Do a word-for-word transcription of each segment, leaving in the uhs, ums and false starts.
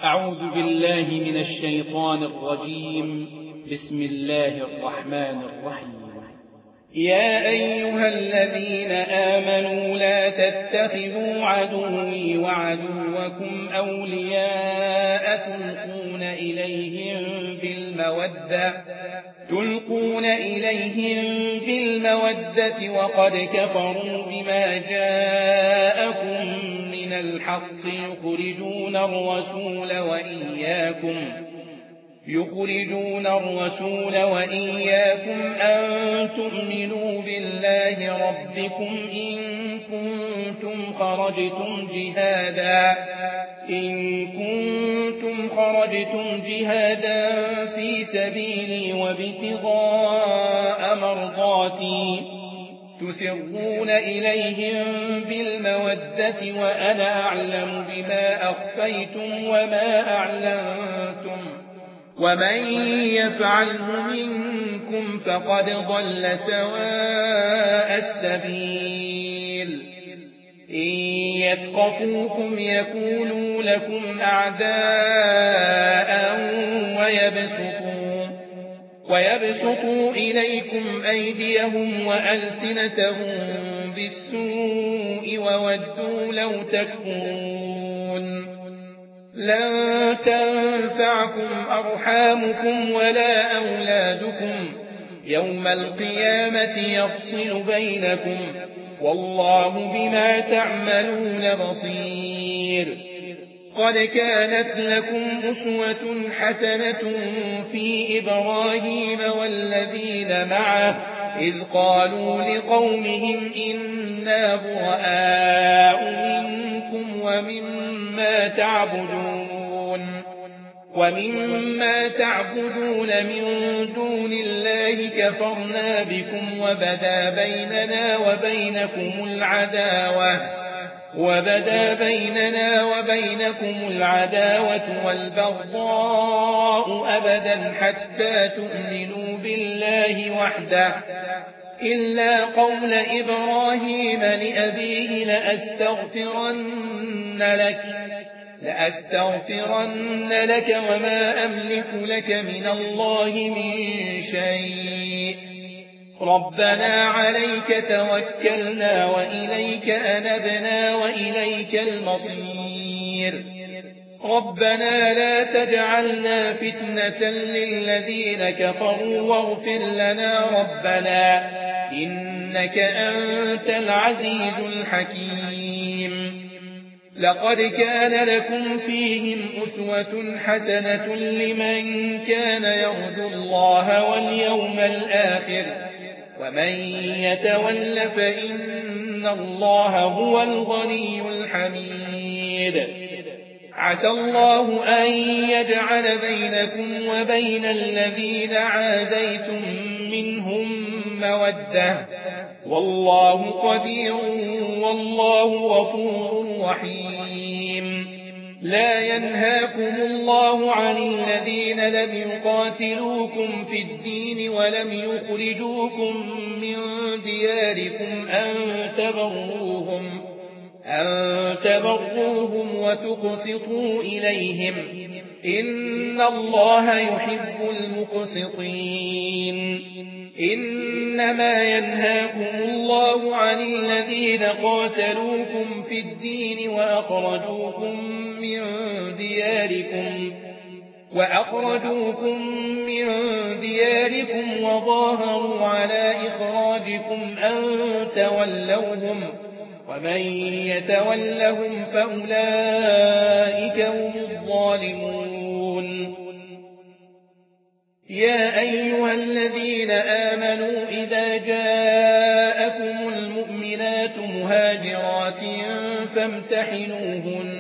أعوذ بالله من الشيطان الرجيم. بسم الله الرحمن الرحيم. يا أيها الذين آمنوا لا تتخذوا عدوي وعدوكم أولياء تلقون إليهم بالمودة تلقون إليهم بالمودة وقد كفروا بما جاءكم من الحق يخرجون الرسول وإياكم يخرجون الرسول وإياكم أن تؤمنوا بالله ربكم إن كنتم خرجتم جهادا إن كنتم خرجتم جهادا في سبيلي وابتغاء مرضاتي تسرون إليهم بالمودة وأنا أعلم بما أخفيتم وما أعلنتم ومن يفعله منكم فقد ضل سواء السبيل إن يثقفوكم يكونوا لكم أعداء ويبسطوا, ويبسطوا إليكم أيديهم وألسنتهم بالسوء وودوا لو تكفرون لن تنفعكم أرحامكم ولا أولادكم يوم القيامة يفصل بينكم والله بما تعملون بصير. قد كانت لكم أسوة حسنة في إبراهيم والذين معه إذ قالوا لقومهم إنا براء منكم ومما تعبدون ومما تعبدون من دون الله كفرنا بكم وبدا بيننا وبينكم العداوة وبدا بيننا وبينكم العداوة والبغضاء أبدا حتى تؤمنوا بالله وحده إلا قول إبراهيم لأبيه لأستغفرن لك لأستغفرن لك وما أملك لك من الله من شيء ربنا عليك توكلنا وإليك أنبنا وإليك المصير ربنا لا تجعلنا فتنة للذين كفروا واغفر لنا ربنا إنك أنت العزيز الحكيم. لقد كان لكم فيهم أسوة حسنة لمن كان يرجو الله واليوم الآخر ومن يتول فإن الله هو الغني الحميد. عسى الله أن يجعل بينكم وبين الذين عاديتم منهم مودة والله قدير والله غفور رحيم. لا ينهاكم الله عن الذين لم يقاتلوكم في الدين ولم يخرجوكم من دياركم أن تبروهم أن تبروهم وتقسطوا إليهم إن الله يحب المقسطين. إنما ينهاكم الله عن الذين قاتلوكم في الدين وأخرجوكم من دياركم وأخرجوكم من دياركم وظاهروا على إخراجكم أن تولوهم ومن يتولهم فأولئك هم الظالمون. يا أيها الذين آمنوا إذا جاءكم المؤمنات مهاجرات فامتحنوهن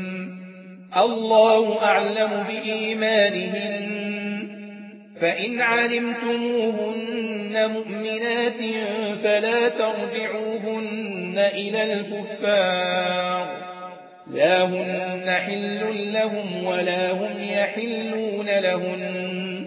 الله أعلم بإيمانهن فإن علمتموهن مؤمنات فلا ترجعوهن إلى الكفار لا هن حل لهم ولا هم يحلون لهن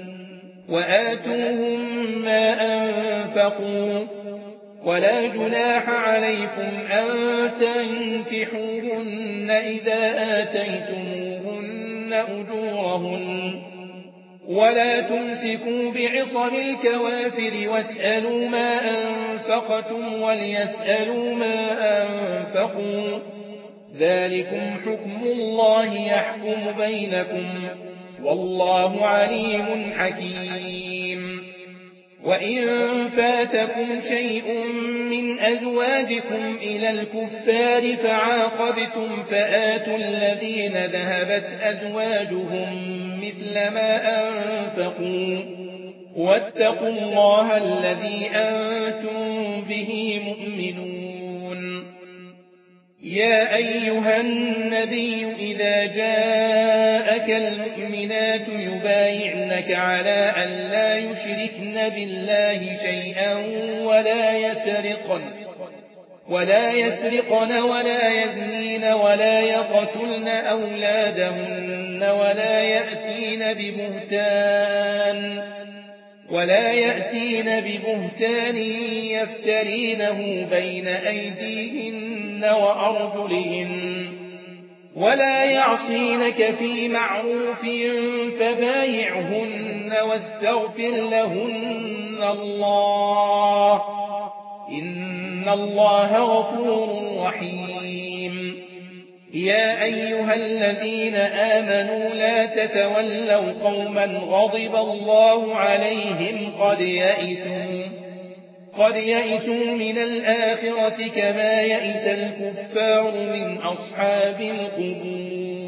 وآتوهم ما أنفقوا ولا جناح عليكم أن تنكحوهن إذا آتيتموهن أجورهن ولا تمسكوا بعصم الكوافر واسألوا ما أنفقتم وليسألوا ما أنفقوا ذلكم حكم الله يحكم بينكم والله عليم حكيم وإن فاتكم شيء من أزواجكم إلى الكفار فعاقبتم فآتوا الذين ذهبت أزواجهم مثل ما أنفقوا واتقوا الله الذي أنتم به مؤمنون يا أيها النبي إذا جاءك المؤمنات يبايعنك على أن لا يشركن بالله شيئا ولا يسرقن ولا يسرقن ولا يزنين ولا يقتلن أولادهن ولا يأتين ببهتان ولا يأتين ببهتان يفترينه بين أيديهن وأرجلهن ولا يعصينك في معروف فبايعهن واستغفر لهن الله إن الله غفور رحيم يا أيها الذين آمنوا لا تتولوا قوما غضب الله عليهم قد يئسوا قد يئسوا من الآخرة كما يئس الكفار من أصحاب القبور